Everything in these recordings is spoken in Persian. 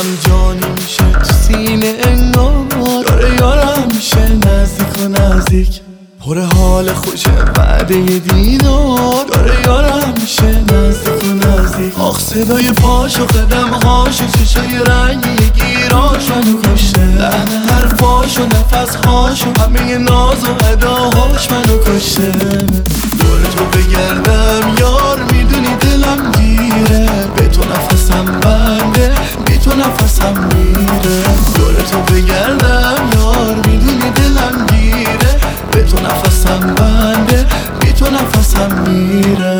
دلم جانی میشه تو سینه انگار داره یارم میشه نزدیک و نزدیک پر حال خوشه بعد یه دیدار داره یارم میشه نزدیک و نزدیک آخ صدای پاش و قدمهاش و چشای رنگی گیراش منو کشته لحن حرفاش و نفسهاش و همه ناز و اداهاش منو کشته دور تو بگردم یار میدونی دلم گیره به تو نفسم بنده بی تو نفسم میره دور تو بگردم یار میدونی دلم گیره به تو نفسم بنده بی تو نفسم میره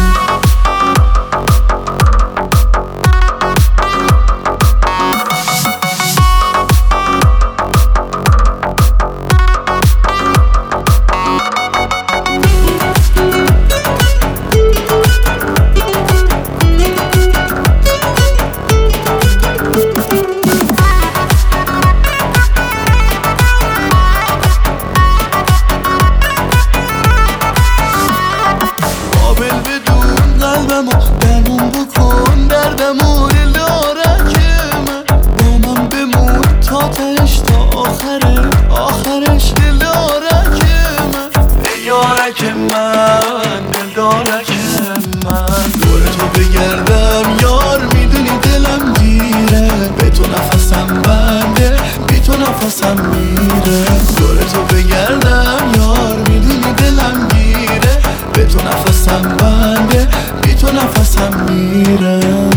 درمون بکن دردمو دلدارکم با من بمون تا تهش تا آخرش دلدارکم ای یارک من دلدارک من دور تو بگردم یار میدونی دلم گیره به تو نفسم بنده بی تو نفسم میره دور تو بگردم یار میدونی دلم گیره به تو نفسم بنده بی تو نفسم میره